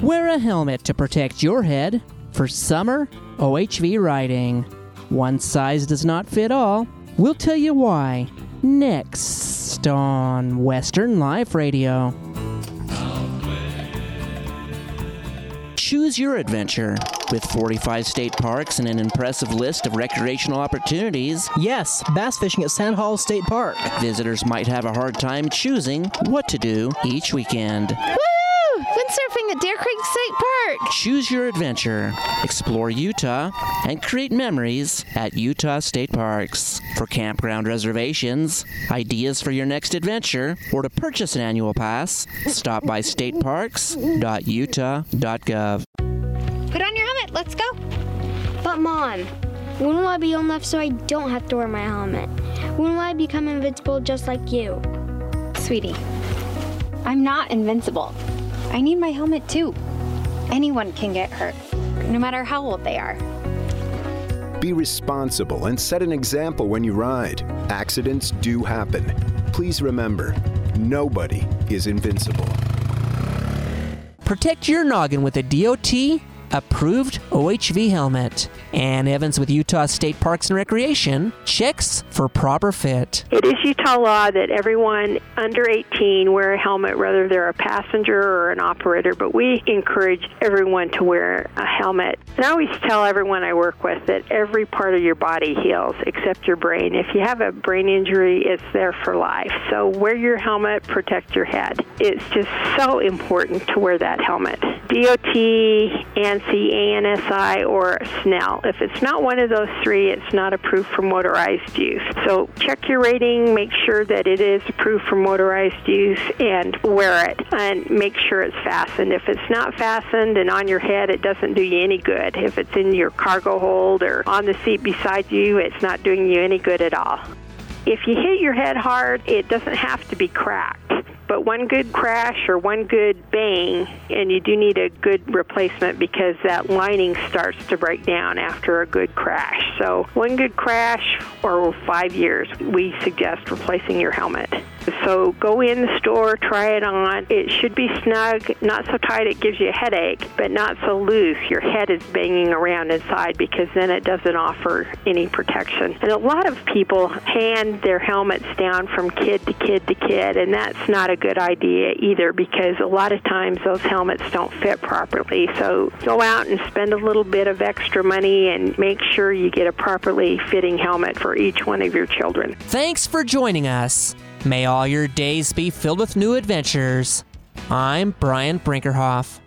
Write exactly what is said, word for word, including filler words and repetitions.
Wear a helmet to protect your head for summer O H V riding. One size does not fit all. We'll tell you why next on Western Life Radio. Choose your adventure. With forty-five state parks and an impressive list of recreational opportunities, Yes, bass fishing at Sand Hall State Park. visitors might have a hard time choosing what to do each weekend. Woo! Windsurfing at Deer Creek State Park. Choose your adventure. Explore Utah and create memories at Utah State Parks. For campground reservations, ideas for your next adventure, or to purchase an annual pass, stop by state parks dot utah dot gov. Put on your helmet. Let's go. But Mom, when will I be old enough so I don't have to wear my helmet? When will I become invincible just like you? Sweetie, I'm not invincible. I need my helmet too. Anyone can get hurt, no matter how old they are. Be responsible and set an example when you ride. Accidents do happen. Please remember, nobody is invincible. Protect your noggin with a D O T approved O H V helmet. Ann Evans with Utah State Parks and Recreation checks for proper fit. It is Utah law that everyone under eighteen wear a helmet, whether they're a passenger or an operator, but we encourage everyone to wear a helmet. And I always tell everyone I work with that every part of your body heals except your brain. If you have a brain injury, it's there for life. So wear your helmet, protect your head. It's just so important to wear that helmet. D O T, ANSI, A N S I, or Snell. If it's not one of those three, it's not approved for motorized use. So check your rating, make sure that it is approved for motorized use, and wear it. And make sure it's fastened. If it's not fastened and on your head, it doesn't do you any good. If it's in your cargo hold or on the seat beside you, it's not doing you any good at all. If you hit your head hard, it doesn't have to be cracked. But one good crash or one good bang, and you do need a good replacement because that lining starts to break down after a good crash. So one good crash or five years, we suggest replacing your helmet. So go in the store, try it on. It should be snug, not so tight it gives you a headache, but not so loose. Your head is banging around inside because then it doesn't offer any protection. And a lot of people hand their helmets down from kid to kid to kid, and that's not a good idea either because a lot of times those helmets don't fit properly. So go out and spend a little bit of extra money and make sure you get a properly fitting helmet for each one of your children. Thanks for joining us. May all your days be filled with new adventures. I'm Brian Brinkerhoff.